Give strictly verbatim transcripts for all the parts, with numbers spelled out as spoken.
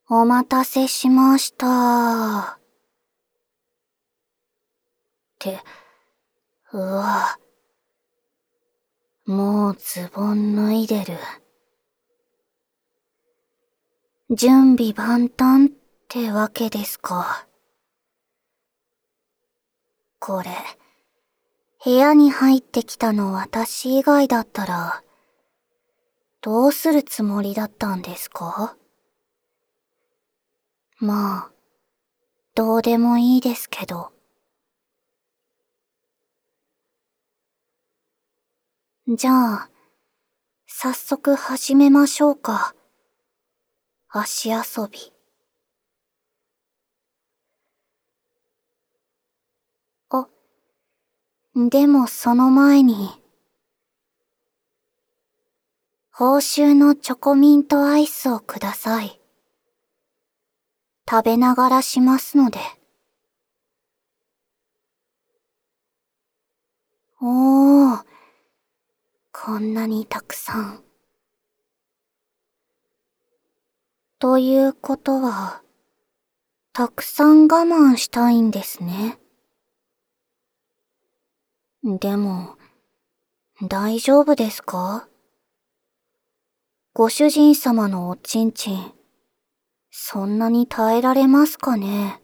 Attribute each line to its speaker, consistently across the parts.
Speaker 1: お待たせしました。って、うわ。もうズボン脱いでる。準備万端ってわけですか。これ、部屋に入ってきたの私以外だったら、どうするつもりだったんですか？まあ、どうでもいいですけど。じゃあ、早速始めましょうか。足遊び。あ、でもその前に、報酬のチョコミントアイスをください。食べながらしますので。おー、こんなにたくさん。ということは、たくさん我慢したいんですね。でも、大丈夫ですか？ご主人様のおちんちん、そんなに耐えられますかね？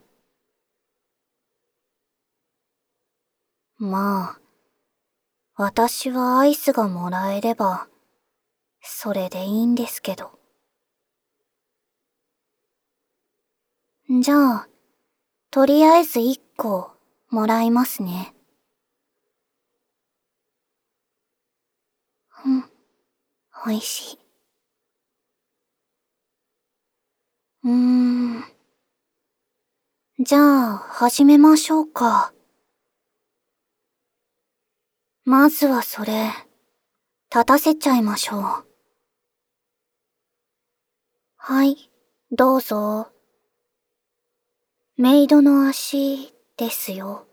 Speaker 1: まあ、私はアイスがもらえれば、それでいいんですけど。じゃあ、とりあえず一個、もらいますね。うん、美味しい。うーん。じゃあ、始めましょうか。まずはそれ、立たせちゃいましょう。はい、どうぞ。メイドの足ですよ。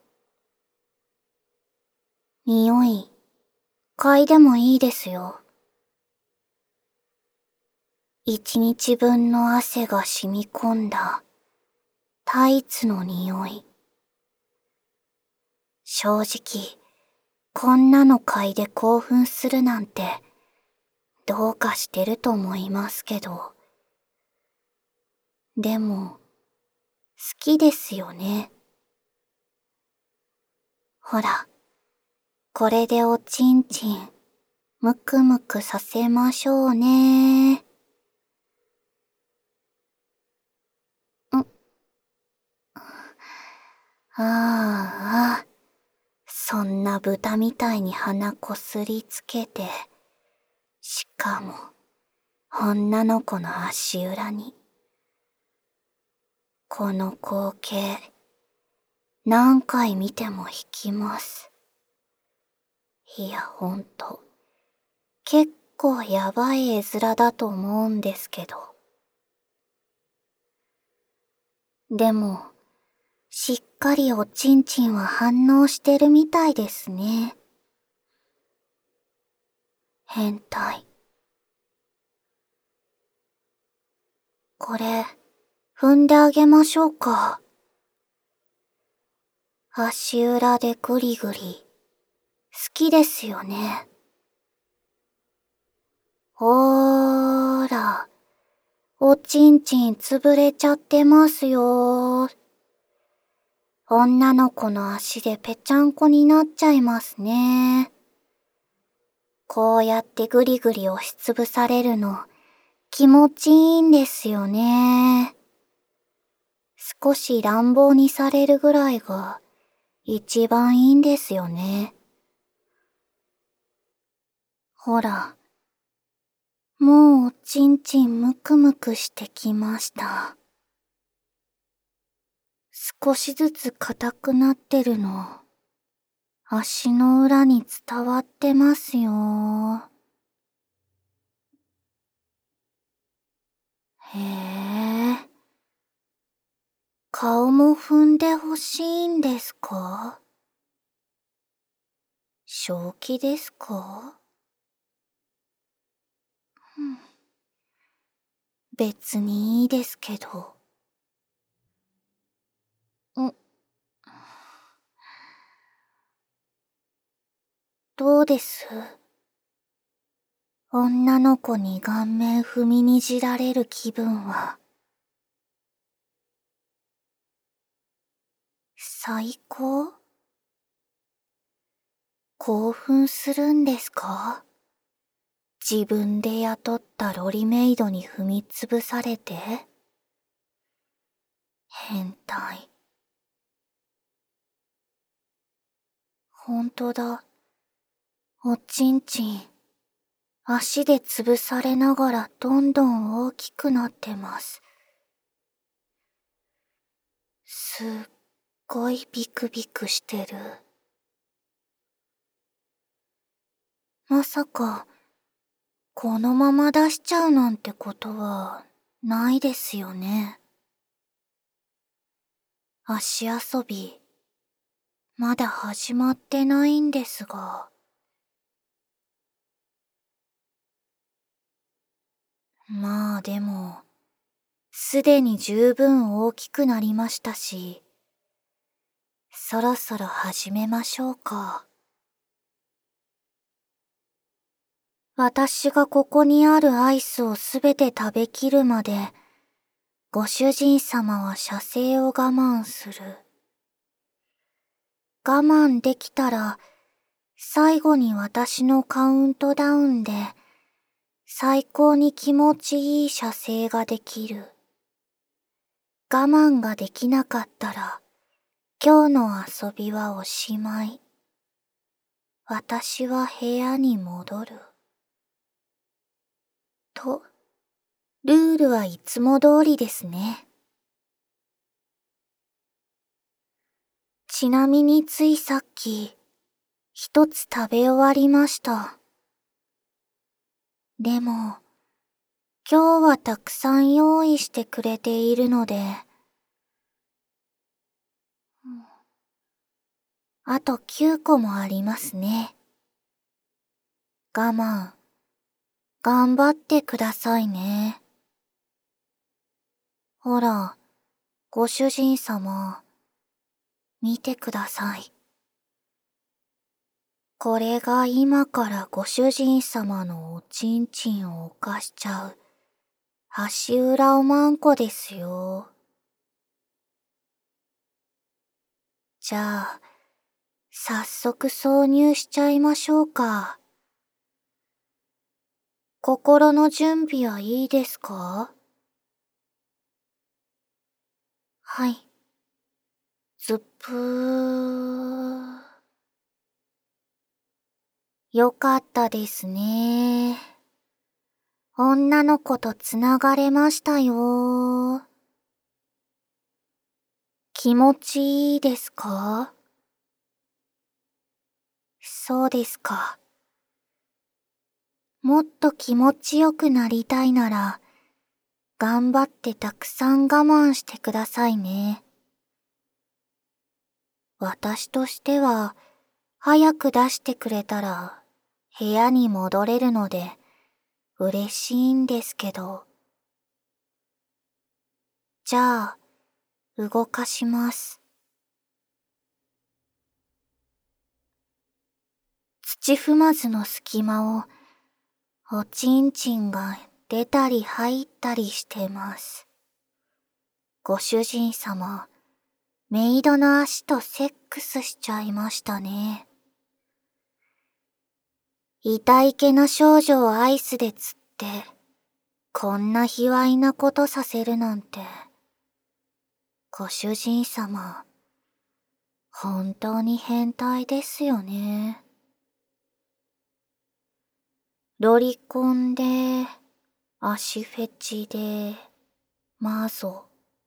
Speaker 1: 匂い、嗅いでもいいですよ。一日分の汗が染み込んだタイツの匂い。正直、こんなの嗅いで興奮するなんて、どうかしてると思いますけど。でも、好きですよね。ほら、これでおちんちん、むくむくさせましょうね。んああ、そんな豚みたいに鼻こすりつけて、しかも、女の子の足裏に。この光景、何回見ても引きます。いや、ほんと、結構やばい絵面だと思うんですけど。でも、しっかりおちんちんは反応してるみたいですね。変態。これ、踏んであげましょうか。足裏でグリグリ、好きですよね。ほーら、おちんちん潰れちゃってますよ。女の子の足でぺちゃんこになっちゃいますね。こうやってグリグリ押しつぶされるの、気持ちいいんですよね。少し乱暴にされるぐらいが一番いいんですよね。ほら、もうおちんちんむくむくしてきました。少しずつ硬くなってるの、足の裏に伝わってますよ。へえ。顔も踏んでほしいんですか？正気ですか？うん。 別にいいですけど。ん、どうです？女の子に顔面踏みにじられる気分は。最高？興奮するんですか？自分で雇ったロリメイドに踏みつぶされて？変態。ほんとだ。おちんちん、足で潰されながらどんどん大きくなってます。すっごいビクビクしてる。まさか、このまま出しちゃうなんてことはないですよね。足遊び、まだ始まってないんですが。まあでも、すでに十分大きくなりましたし、そろそろ始めましょうか。私がここにあるアイスをすべて食べきるまで、ご主人様は射精を我慢する。我慢できたら、最後に私のカウントダウンで、最高に気持ちいい射精ができる。我慢ができなかったら、今日の遊びはおしまい。私は部屋に戻る。と、ルールはいつも通りですね。ちなみについさっき、一つ食べ終わりました。でも、今日はたくさん用意してくれているので、あときゅうこもありますね。我慢、頑張ってくださいね。ほら、ご主人様、見てください。これが今からご主人様のおちんちんを犯しちゃう、足裏おまんこですよ。じゃあ、早速挿入しちゃいましょうか。心の準備はいいですか？はい。ずっぷー。よかったですね。女の子とつながれましたよ。気持ちいいですか？そうですか。もっと気持ちよくなりたいなら、頑張ってたくさん我慢してくださいね。私としては、早く出してくれたら、部屋に戻れるので、嬉しいんですけど。じゃあ、動かします。土踏まずの隙間を、おちんちんが出たり入ったりしてます。ご主人様、メイドの足とセックスしちゃいましたね。痛いけな少女をアイスで釣って、こんな卑猥なことさせるなんて。ご主人様、本当に変態ですよね。ロリコンで、足フェチで、マゾ。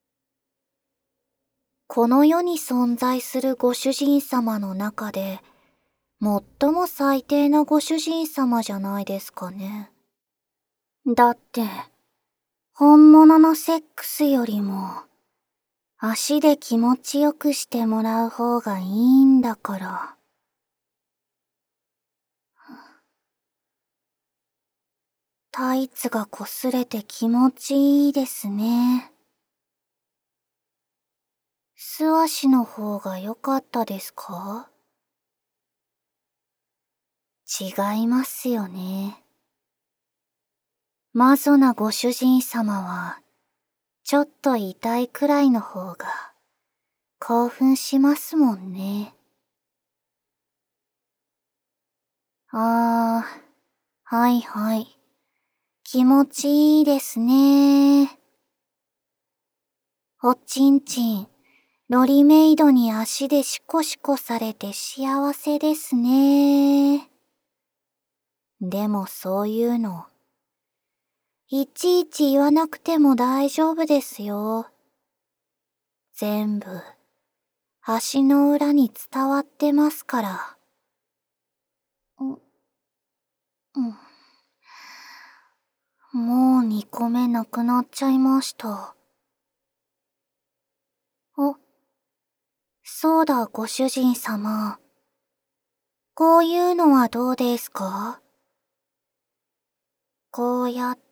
Speaker 1: この世に存在するご主人様の中で、最も最低なご主人様じゃないですかね。だって、本物のセックスよりも、足で気持ちよくしてもらう方がいいんだから。 タイツが擦れて気持ちいいですね。素足の方が良かったですか？違いますよね。マゾなご主人様は、ちょっと痛いくらいの方が興奮しますもんね。あー、はいはい。気持ちいいですね。おちんちん、ロリメイドに足でシコシコされて幸せですね。でもそういうの、いちいち言わなくても大丈夫ですよ。全部、足の裏に伝わってますから。う、うん。もうにこめなくなっちゃいました。お、そうだご主人様。こういうのはどうですか？こうやって、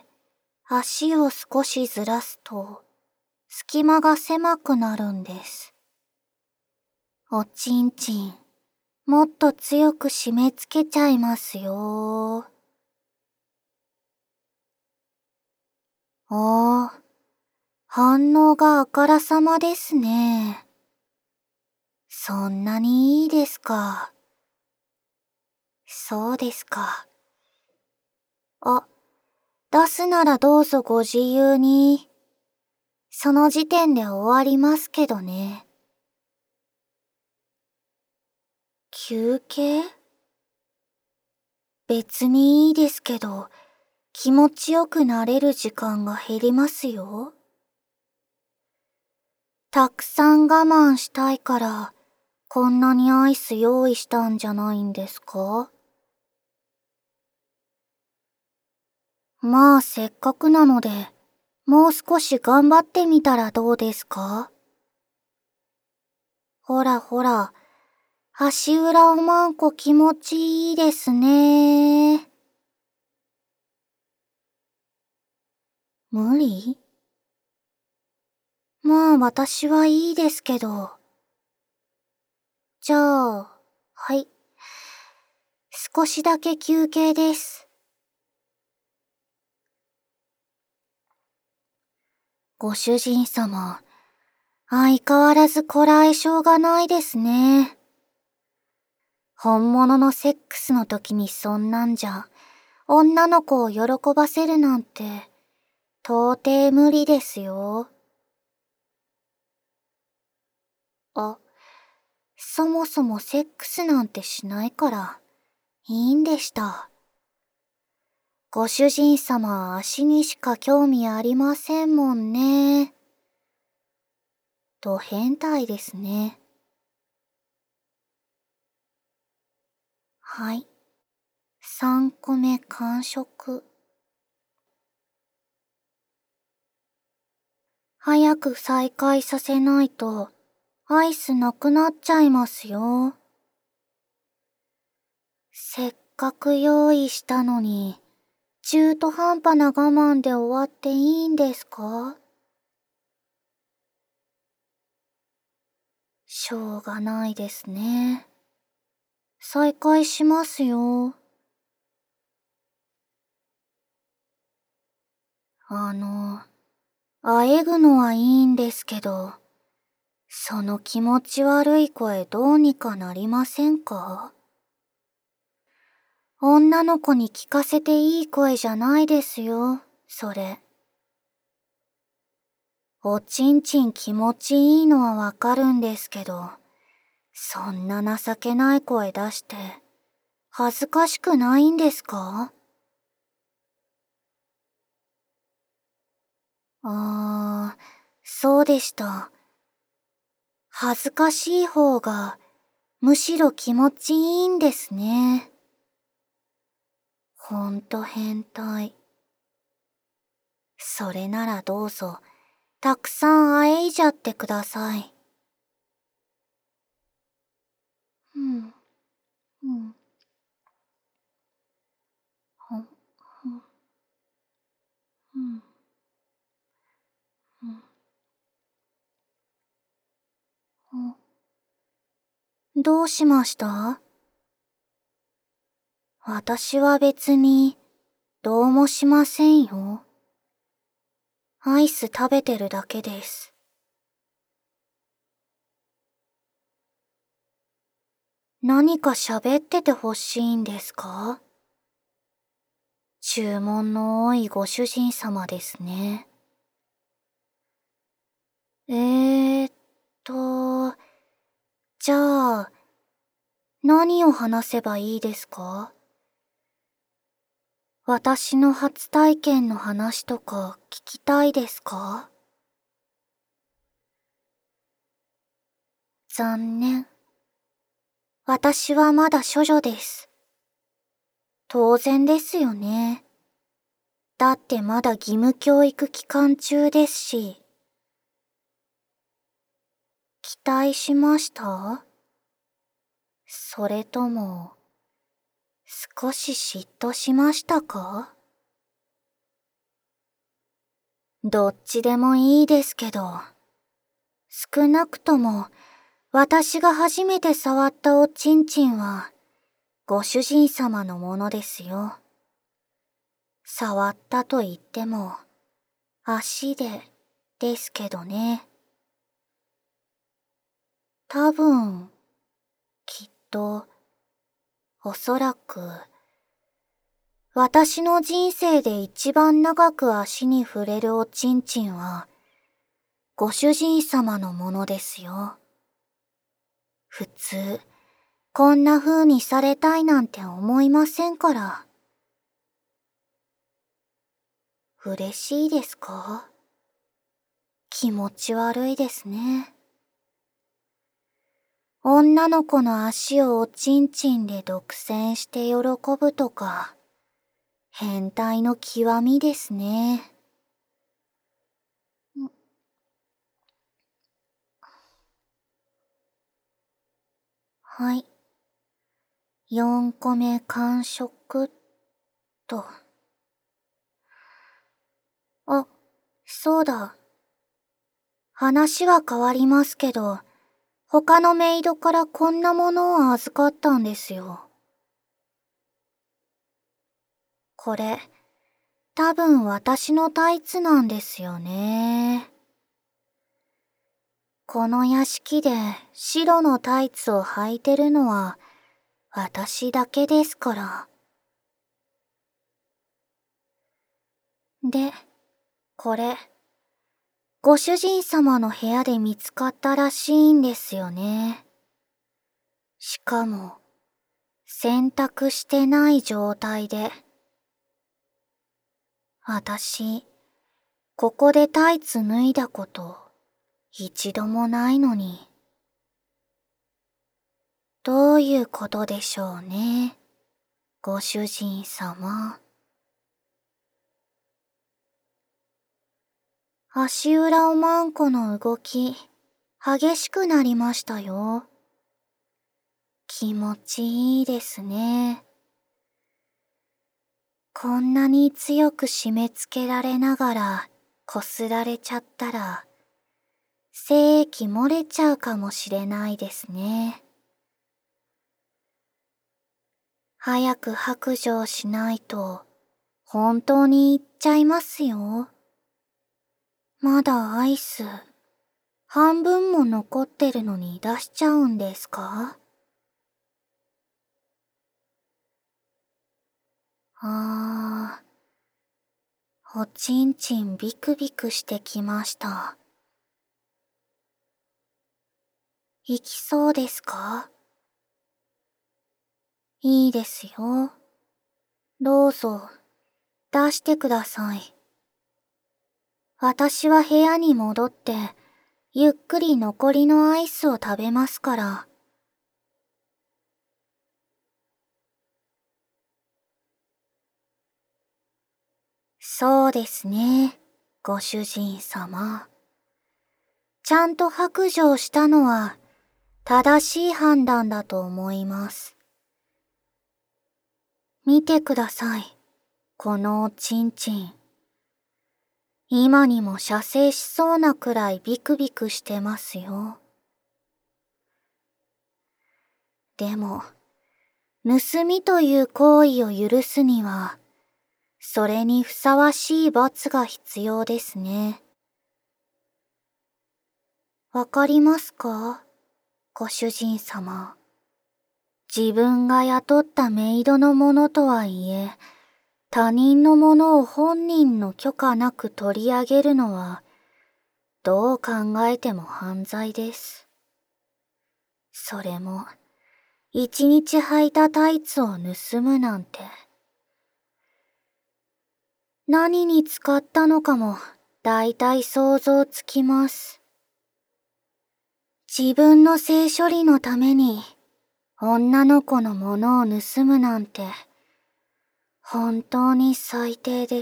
Speaker 1: 足を少しずらすと、隙間が狭くなるんです。おちんちん、もっと強く締め付けちゃいますよ。おー、反応があからさまですね。そんなにいいですか。そうですか。あ、出すならどうぞご自由に。その時点で終わりますけどね。休憩？別にいいですけど、気持ちよくなれる時間が減りますよ。たくさん我慢したいから、こんなにアイス用意したんじゃないんですか？まあせっかくなので、もう少し頑張ってみたらどうですか？ほらほら、足裏おまんこ気持ちいいですね。無理？まあ私はいいですけど。じゃあ、はい。少しだけ休憩です。ご主人様、相変わらずこらえ性がないですね。本物のセックスの時にそんなんじゃ、女の子を喜ばせるなんて、到底無理ですよ。あ、そもそもセックスなんてしないから、いいんでした。ご主人様は足にしか興味ありませんもんね。ド変態ですね。はい。さんこめ完食。早く再開させないと、アイスなくなっちゃいますよ。せっかく用意したのに、中途半端な我慢で終わっていいんですか？しょうがないですね。再開しますよ。あの、あえぐのはいいんですけど、その気持ち悪い声どうにかなりませんか？女の子に聞かせていい声じゃないですよ、それ。おちんちん気持ちいいのはわかるんですけど、そんな情けない声出して、恥ずかしくないんですか？あー、そうでした。恥ずかしい方が、むしろ気持ちいいんですね。ほんと変態。それならどうぞ、たくさんあえいじゃってください。うん、うん、ほん、ほん。 どうしました？私は別にどうもしませんよ。アイス食べてるだけです。何か喋っててほしいんですか？注文の多いご主人様ですね。えーっと、じゃあ、何を話せばいいですか？私の初体験の話とか聞きたいですか？残念。私はまだ処女です。当然ですよね。だってまだ義務教育期間中ですし。期待しました？それとも、少し嫉妬しましたか？どっちでもいいですけど、少なくとも私が初めて触ったおちんちんはご主人様のものですよ。触ったと言っても足でですけどね。多分、きっと、おそらく、私の人生で一番長く足に触れるおちんちんは、ご主人様のものですよ。普通、こんな風にされたいなんて思いませんから。嬉しいですか？気持ち悪いですね。女の子の足をおちんちんで独占して喜ぶとか、変態の極みですね。はい。よんこめ完食と。あ、そうだ。話は変わりますけど、他のメイドからこんなものを預かったんですよ。これ、多分私のタイツなんですよね。この屋敷で白のタイツを履いてるのは私だけですから。で、これ、ご主人様の部屋で見つかったらしいんですよね。しかも、洗濯してない状態で。私、ここでタイツ脱いだこと一度もないのに。どういうことでしょうね、ご主人様。足裏おまんこの動き、激しくなりましたよ。気持ちいいですね。こんなに強く締め付けられながらこすられちゃったら、精液漏れちゃうかもしれないですね。早く白状しないと、本当に言っちゃいますよ。まだアイス、半分も残ってるのに出しちゃうんですか？あー、おちんちんビクビクしてきました。行きそうですか？いいですよ。どうぞ、出してください。私は部屋に戻って、ゆっくり残りのアイスを食べますから。そうですね、ご主人様。ちゃんと白状したのは、正しい判断だと思います。見てください、このおちんちん。 今にも射精しそうなくらいビクビクしてますよ。でも、盗みという行為を許すには、それにふさわしい罰が必要ですね。わかりますか？ご主人様。自分が雇ったメイドのものとはいえ、他人のものを本人の許可なく取り上げるのは、どう考えても犯罪です。それも、一日履いたタイツを盗むなんて。何に使ったのかも、だいたい想像つきます。自分の性処理のために、女の子のものを盗むなんて、本当に最低です。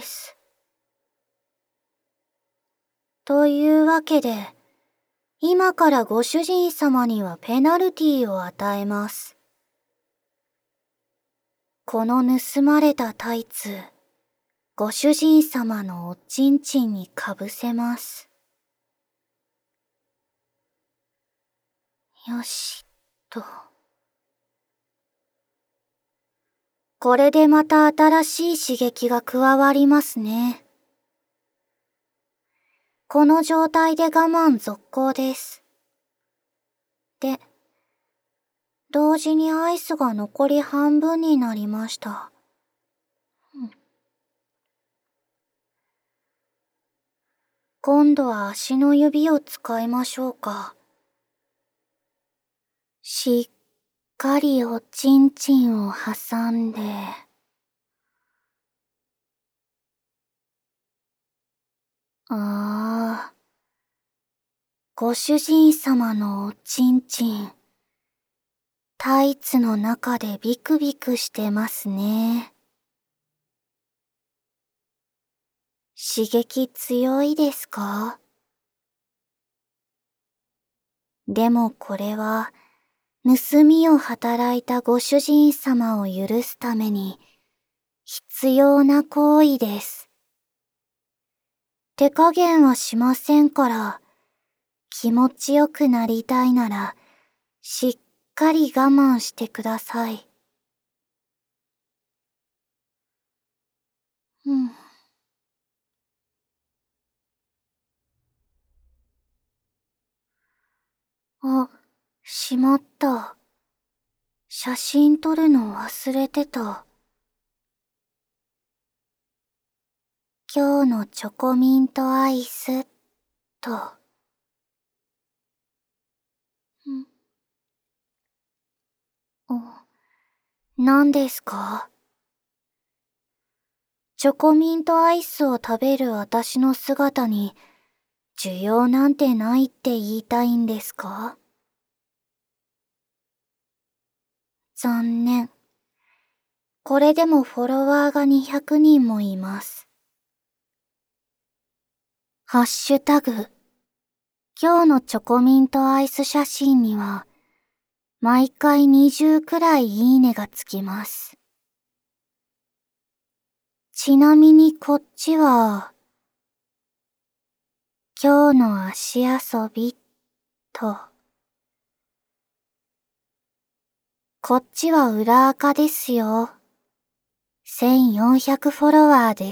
Speaker 1: というわけで、今からご主人様にはペナルティを与えます。この盗まれたタイツ、ご主人様のおちんちんにかぶせます。よし、と。これでまた新しい刺激が加わりますね。この状態で我慢続行です。で、同時にアイスが残り半分になりました。うん、今度は足の指を使いましょうか。しっかりおちんちんを挟んで。ああ。ご主人様のおちんちん、タイツの中でビクビクしてますね。刺激強いですか？でもこれは、盗みを働いたご主人様を許すために、必要な行為です。手加減はしませんから、気持ちよくなりたいなら、しっかり我慢してください。うん。あ、しまった。写真撮るの忘れてた。今日のチョコミントアイス、と。んお、何ですか？チョコミントアイスを食べる私の姿に、需要なんてないって言いたいんですか？残念。これでもフォロワーがにひゃくにんもいます。ハッシュタグ。今日のチョコミントアイス写真には、毎回にじゅうくらいいいねがつきます。ちなみにこっちは、今日の足遊び、と。こっちは裏垢ですよ。せんよんひゃくフォロワーです。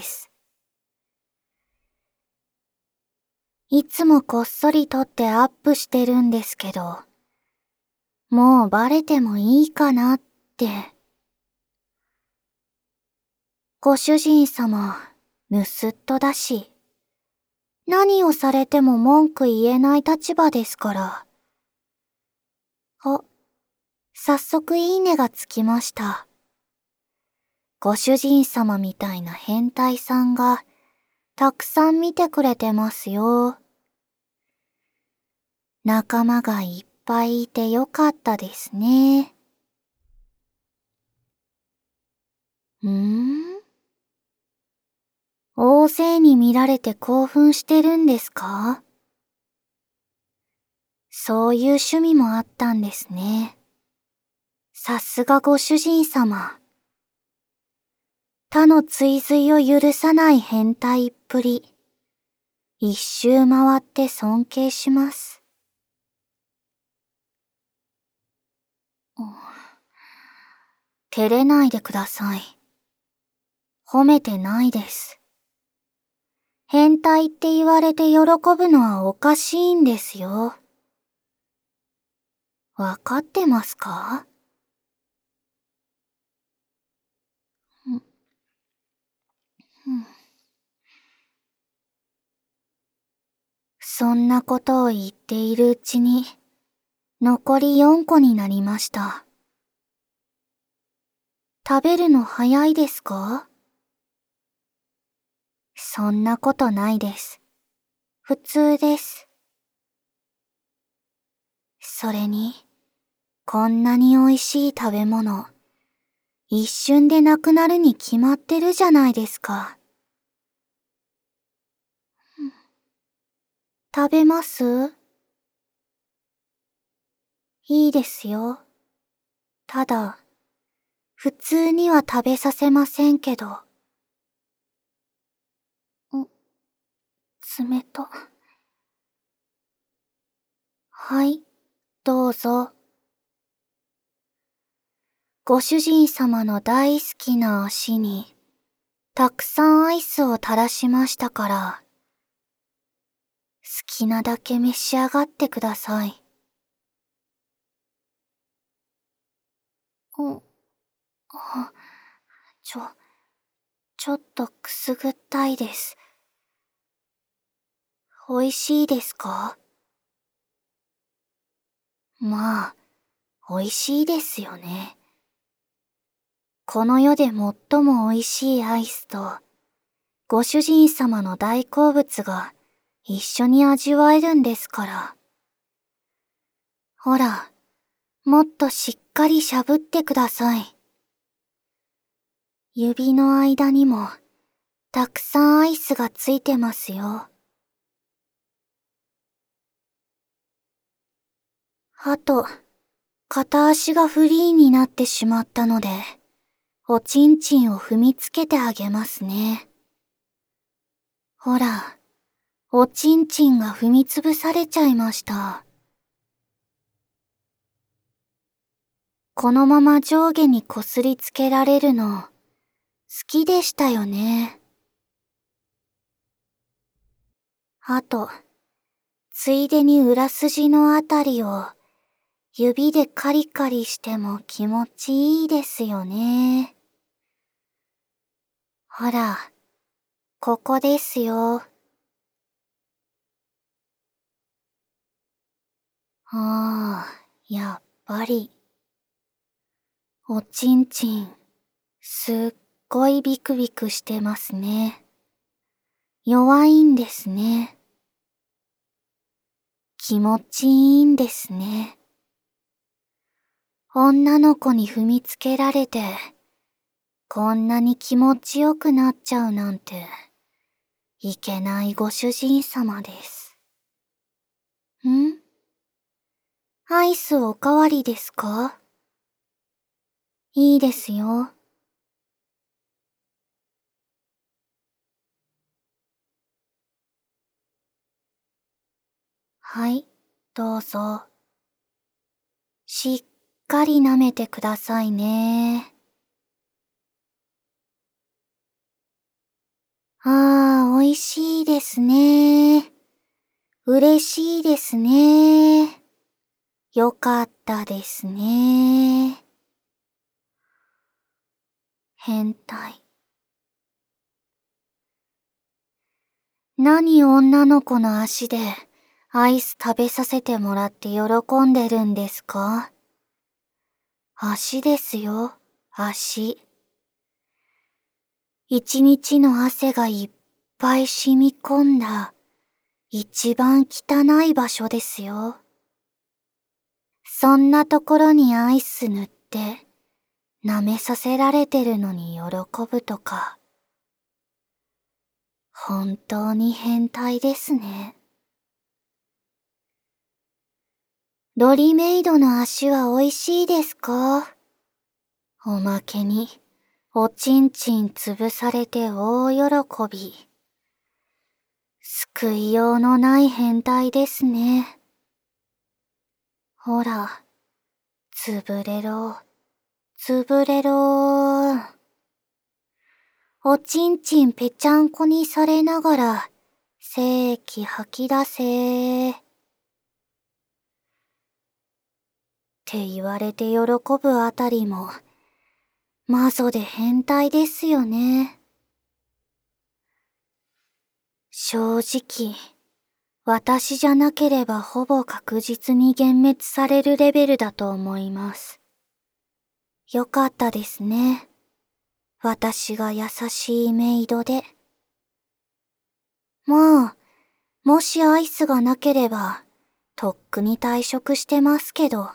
Speaker 1: いつもこっそり撮ってアップしてるんですけど、もうバレてもいいかなって。ご主人様、盗っ人だし、何をされても文句言えない立場ですから。あ、早速いいねがつきました。ご主人様みたいな変態さんが、たくさん見てくれてますよ。仲間がいっぱいいてよかったですね。うーん？大勢に見られて興奮してるんですか？そういう趣味もあったんですね。さすがご主人様。他の追随を許さない変態っぷり。 一周回って尊敬します。照れないでください。褒めてないです。変態って言われて喜ぶのはおかしいんですよ。わかってますか？うんうん、そんなことを言っているうちに、残りよんこになりました。食べるの早いですか？そんなことないです。普通です。それに、こんなに美味しい食べ物、一瞬でなくなるに決まってるじゃないですか。食べます？いいですよ。ただ、普通には食べさせませんけど。ん、冷た。はい、どうぞ。ご主人様の大好きな足に、たくさんアイスを垂らしましたから、好きなだけ召し上がってください。うん、あ、ちょ、ちょっとくすぐったいです。美味しいですか？まあ、美味しいですよね。この世で最も美味しいアイスと、ご主人様の大好物が一緒に味わえるんですから。ほら、もっとしっかりしゃぶってください。指の間にも、たくさんアイスがついてますよ。あと、片足がフリーになってしまったので、おちんちんを踏みつけてあげますね。ほら、おちんちんが踏みつぶされちゃいました。このまま上下にこすりつけられるの、好きでしたよね。あと、ついでに裏筋のあたりを、指でカリカリしても気持ちいいですよね。ほら、ここですよ。ああ、やっぱり。おちんちん、すっごいビクビクしてますね。弱いんですね。気持ちいいんですね。女の子に踏みつけられて、こんなに気持ちよくなっちゃうなんて、いけないご主人様です。ん？アイスおかわりですか？いいですよ。はい、どうぞ。しっかり舐めてくださいね。ああ、美味しいですね。嬉しいですね。よかったですね。変態。何女の子の足でアイス食べさせてもらって喜んでるんですか？足ですよ、足。一日の汗がいっぱい染み込んだ一番汚い場所ですよ。そんなところにアイス塗って舐めさせられてるのに喜ぶとか、本当に変態ですね。ロリメイドの足は美味しいですか？おまけに、おちんちん潰されて大喜び。 救いようのない変態ですね。ほら、つぶれろ、つぶれろ。おちんちんぺちゃんこにされながら、精液吐き出せ。って言われて喜ぶあたりも、マゾで変態ですよね。正直、私じゃなければほぼ確実に幻滅されるレベルだと思います。よかったですね。私が優しいメイドで。まあ、もしアイスがなければ、とっくに退職してますけど。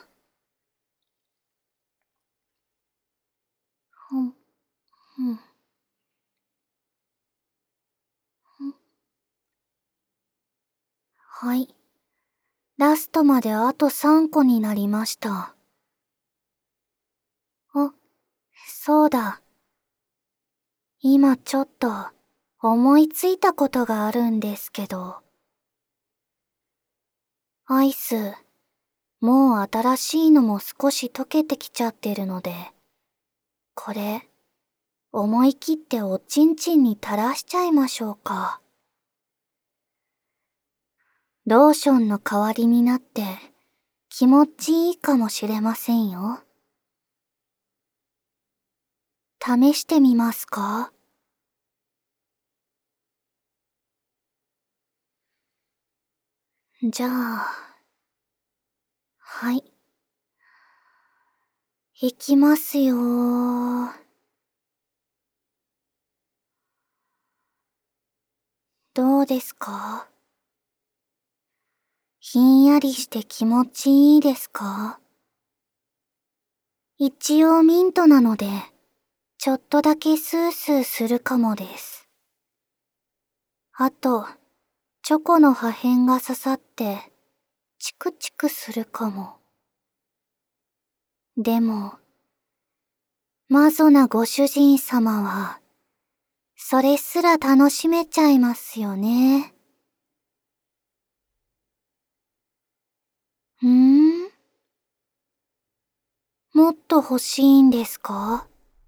Speaker 1: うん、うん、うん。はい。ラストまであとさんこになりました。あ、そうだ。今ちょっと思いついたことがあるんですけど。アイス、もう新しいのも少し溶けてきちゃってるので、これ、思い切っておちんちんに垂らしちゃいましょうか。ローションの代わりになって気持ちいいかもしれませんよ。試してみますか？じゃあ、はい。いきますよー。どうですか？ひんやりして気持ちいいですか？一応ミントなので、ちょっとだけスースーするかもです。あと、チョコの破片が刺さって、チクチクするかも。でも、マゾなご主人様は、それすら楽しめちゃいますよね。うーん？もっと欲しいんですか？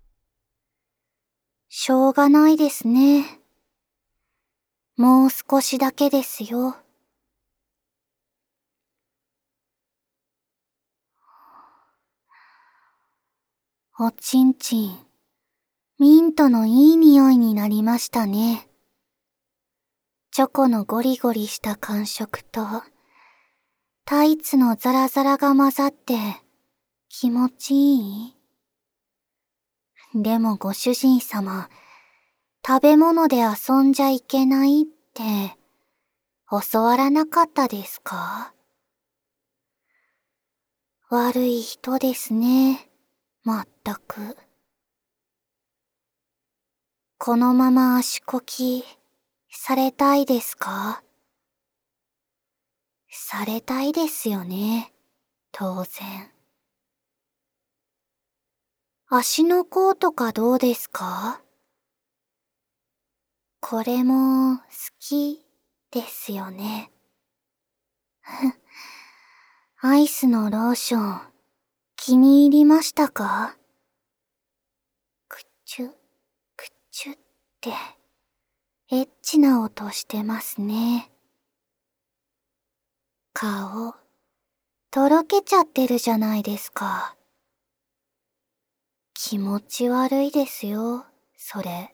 Speaker 1: しょうがないですね。もう少しだけですよ。おちんちん、ミントのいい匂いになりましたね。チョコのゴリゴリした感触と、タイツのザラザラが混ざって気持ちいい？でもご主人様、食べ物で遊んじゃいけないって教わらなかったですか？悪い人ですね、まったく。このまま足こきされたいですか？されたいですよね、当然。足の甲とかどうですか？これも好きですよね。アイスのローション気に入りましたか？くっちゅ、くっちゅって、エッチな音してますね。顔、とろけちゃってるじゃないですか。気持ち悪いですよ、それ。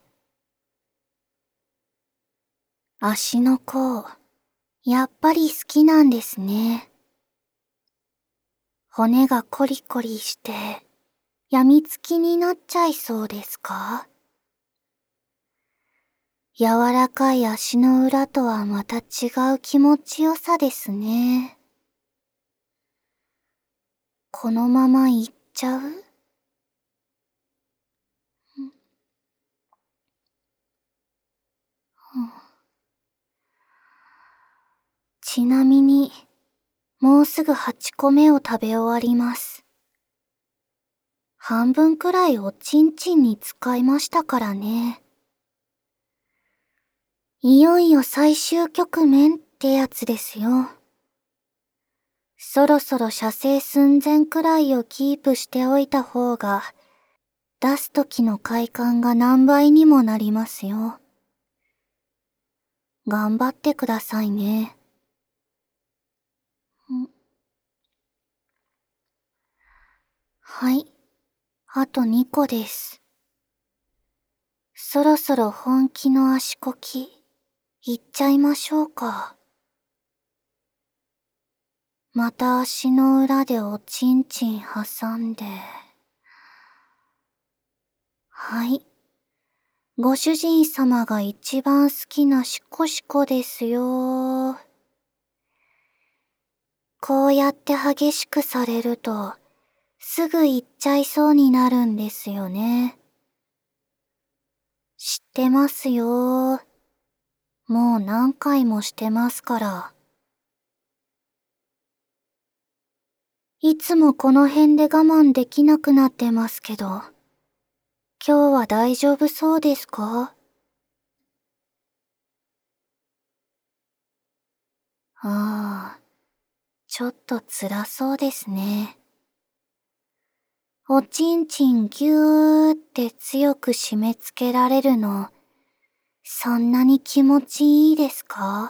Speaker 1: 足の甲、やっぱり好きなんですね。骨がコリコリして、やみつきになっちゃいそうですか？柔らかい足の裏とはまた違う気持ちよさですね。このまま行っちゃう？ちなみに、もうすぐはちこめを食べ終わります。半分くらいおちんちんに使いましたからね。 いよいよ最終局面ってやつですよ。そろそろ射精寸前くらいをキープしておいた方が、出す時の快感が何倍にもなりますよ。頑張ってくださいね。んはい、あとにこです。そろそろ本気の足こき、いっちゃいましょうか。また足の裏でおちんちん挟んで。はい。ご主人様が一番好きなシコシコですよ。こうやって激しくされると、すぐ行っちゃいそうになるんですよね。知ってますよ。もう何回もしてますから。いつもこの辺で我慢できなくなってますけど、今日は大丈夫そうですか？ああ、ちょっと辛そうですね。おちんちんぎゅーって強く締め付けられるの、そんなに気持ちいいですか？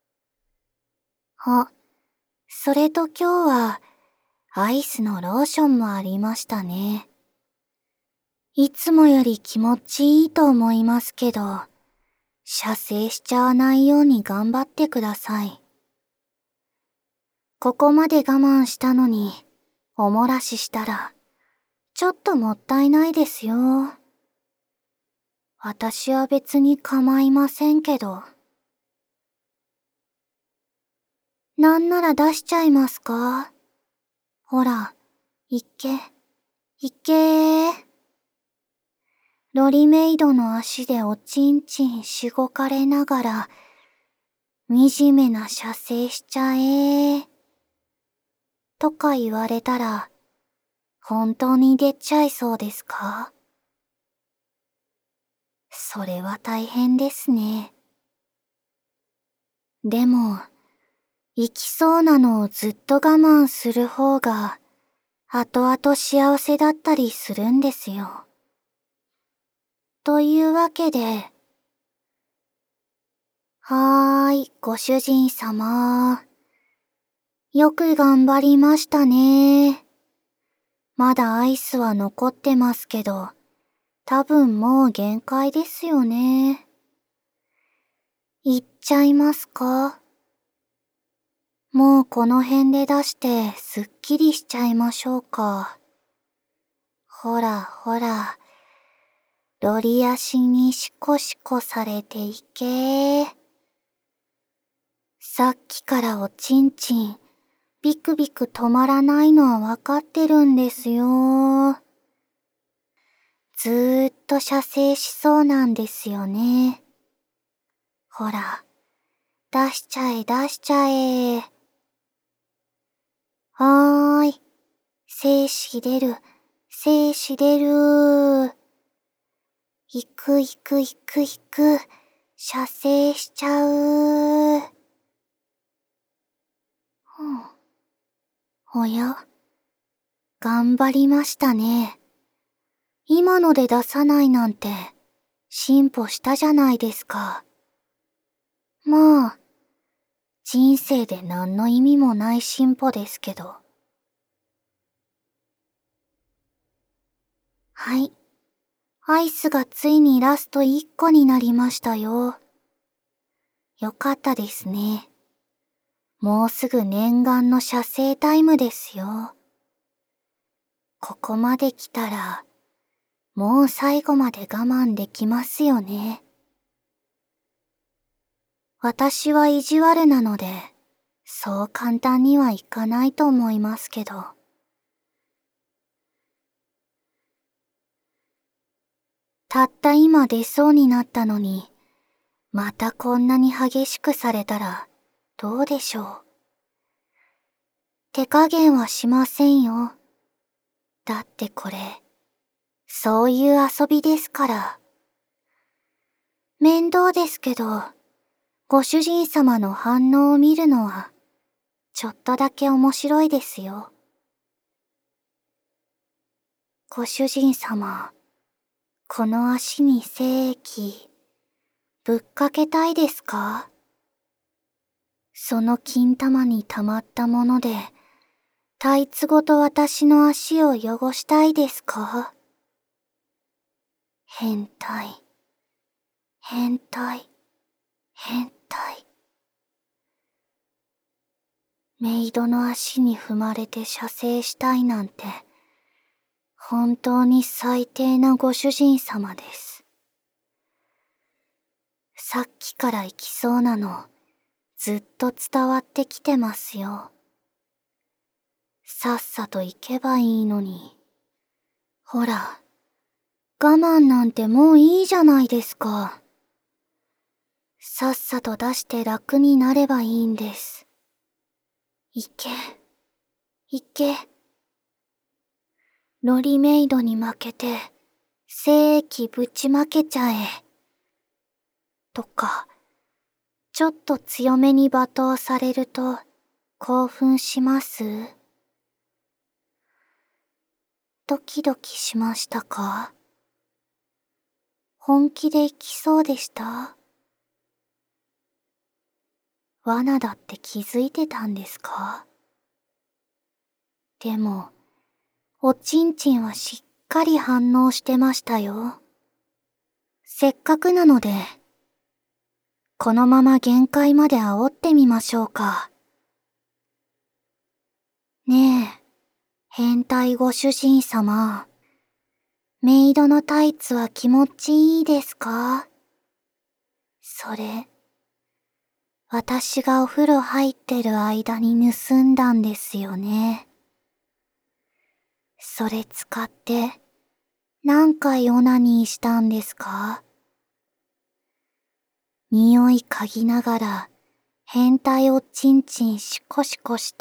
Speaker 1: あ、それと今日は、アイスのローションもありましたね。いつもより気持ちいいと思いますけど、射精しちゃわないように頑張ってください。ここまで我慢したのに、お漏らししたら、ちょっともったいないですよ。私は別に構いませんけど。なんなら出しちゃいますか？ほら、いっけ、いっけー。ロリメイドの足でおちんちんしごかれながら、惨めな射精しちゃえー。とか言われたら、本当に出ちゃいそうですか？それは大変ですね。でも、行きそうなのをずっと我慢する方が、後々幸せだったりするんですよ。というわけで、はーい、ご主人様。よく頑張りましたね。まだアイスは残ってますけど、多分もう限界ですよね。いっちゃいますか？もうこの辺で出してすっきりしちゃいましょうか。ほらほら、ロリ足にシコシコされていけー。さっきからおちんちん、ビクビク止まらないのはわかってるんですよ。ずーっと射精しそうなんですよね。ほら、出しちゃえ出しちゃえ。はーい。精子出る、精子出るー。いくいくいくいく、射精しちゃうー。ふん。おや、頑張りましたね。今ので出さないなんて、進歩したじゃないですか。まあ、人生で何の意味もない進歩ですけど。はい。アイスがついにラストいっこになりましたよ。よかったですね。もうすぐ念願の射精タイムですよ。ここまで来たら、もう最後まで我慢できますよね。私は意地悪なので、そう簡単にはいかないと思いますけど。たった今出そうになったのに、またこんなに激しくされたら、どうでしょう。手加減はしませんよ。だってこれ、そういう遊びですから。面倒ですけど、 ご主人様の反応を見るのは、ちょっとだけ面白いですよ。ご主人様、この足に精液、ぶっかけたいですか？その金玉に溜まったもので、タイツごと私の足を汚したいですか？変態、変態、変態。メイドの足に踏まれて射精したいなんて、本当に最低なご主人様です。さっきから行きそうなの、ずっと伝わってきてますよ。さっさと行けばいいのに。ほら、我慢なんてもういいじゃないですか。さっさと出して楽になればいいんです。行け、行け。ロリメイドに負けて、精液ぶちまけちゃえ。とか、ちょっと強めに罵倒されると興奮します？ドキドキしましたか？本気で行きそうでした？罠だって気づいてたんですか？でも、おちんちんはしっかり反応してましたよ。せっかくなので、このまま限界まで煽ってみましょうか。ねえ、変態ご主人様。メイドのタイツは気持ちいいですか？それ、私がお風呂入ってる間に盗んだんですよね。それ使って何回オナニーしたんですか？匂い嗅ぎながら変態おちんちんシコシコして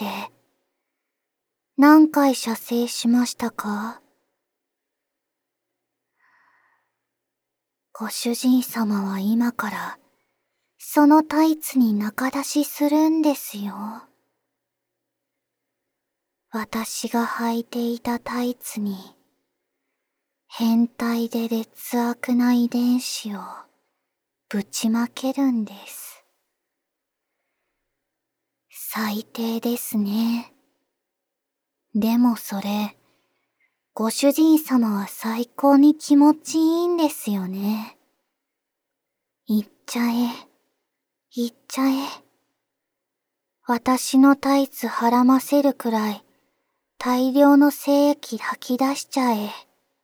Speaker 1: 何回射精しましたか？ご主人様は今からそのタイツに中出しするんですよ。私が履いていたタイツに変態で劣悪な遺伝子をぶちまけるんです。最低ですね。でもそれ、ご主人様は最高に気持ちいいんですよね。行っちゃえ、行っちゃえ。私のタイツはらませるくらい大量の精液吐き出しちゃえ。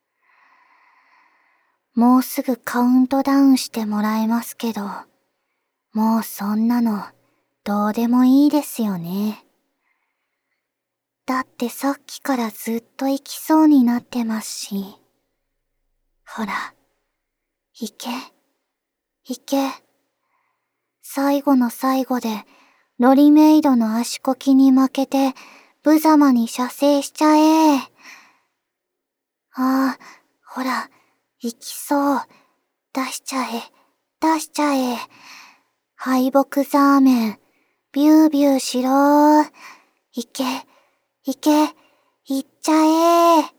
Speaker 1: もうすぐカウントダウンしてもらえますけど、もうそんなのどうでもいいですよね。だってさっきからずっと行きそうになってますし。ほら、行け、行け。最後の最後でロリメイドの足こきに負けて無様に射精しちゃえ。ああ、ほら、行きそう。出しちゃえ、出しちゃえ。敗北ザーメン、ビュービューしろー。行け、行け、行っちゃえ。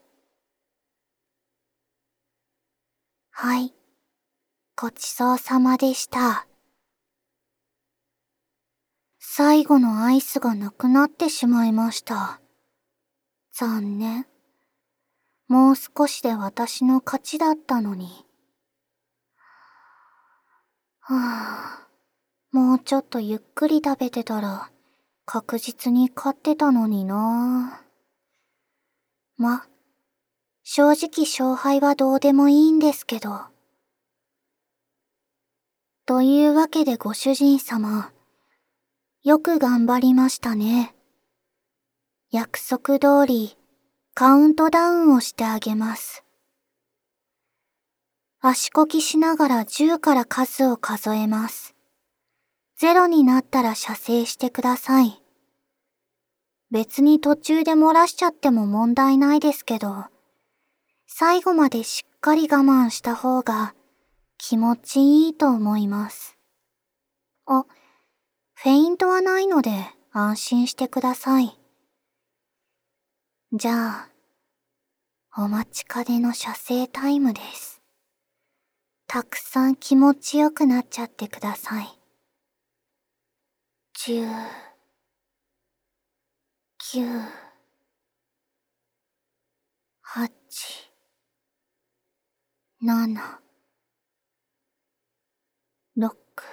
Speaker 1: はい、ごちそうさまでした。最後のアイスがなくなってしまいました。残念。もう少しで私の勝ちだったのに。はぁ、もうちょっとゆっくり食べてたら確実に勝ってたのになぁ。ま、正直勝敗はどうでもいいんですけど。というわけでご主人様、よく頑張りましたね。約束通りカウントダウンをしてあげます。足こきしながらじゅうから数を数えます。ゼロになったら射精してください。別に途中で漏らしちゃっても問題ないですけど、最後までしっかり我慢した方が気持ちいいと思います。 あ、フェイントはないので安心してください。じゃあ、お待ちかねの射精タイムです。たくさん気持ちよくなっちゃってください。じゅう、きゅう、はち、なな、ろく、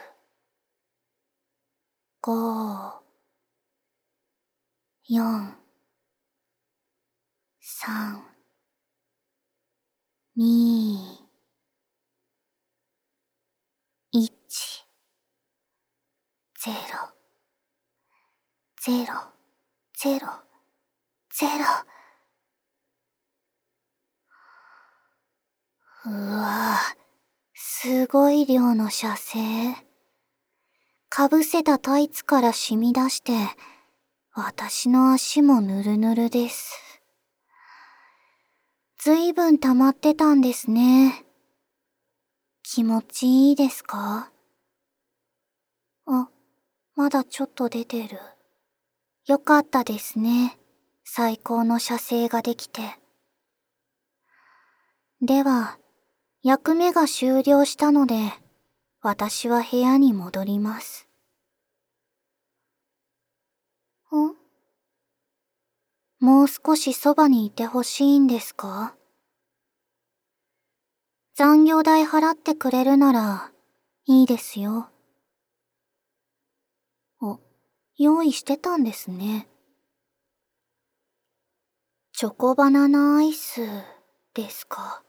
Speaker 1: ご、よん、さん、に、いち、ゼロ、ゼロ、ゼロ、ゼロ。うわぁ、すごい量の射精。かぶせたタイツから染み出して、私の足もヌルヌルです。ずいぶん溜まってたんですね。気持ちいいですか？あ、まだちょっと出てる。よかったですね。最高の射精ができて。では、役目が終了したので、私は部屋に戻ります。ん？もう少しそばにいてほしいんですか？残業代払ってくれるなら、いいですよ。お、用意してたんですね。チョコバナナアイスですか。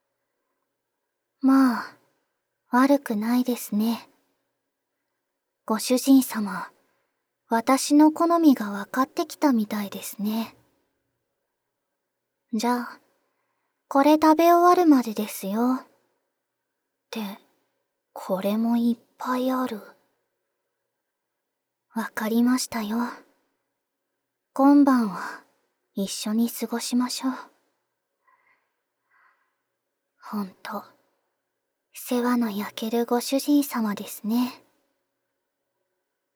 Speaker 1: まあ、悪くないですね。ご主人様、私の好みが分かってきたみたいですね。じゃあ、これ食べ終わるまでですよ。って、これもいっぱいある。わかりましたよ。今晩は一緒に過ごしましょう。ほんと、世話の焼けるご主人様ですね。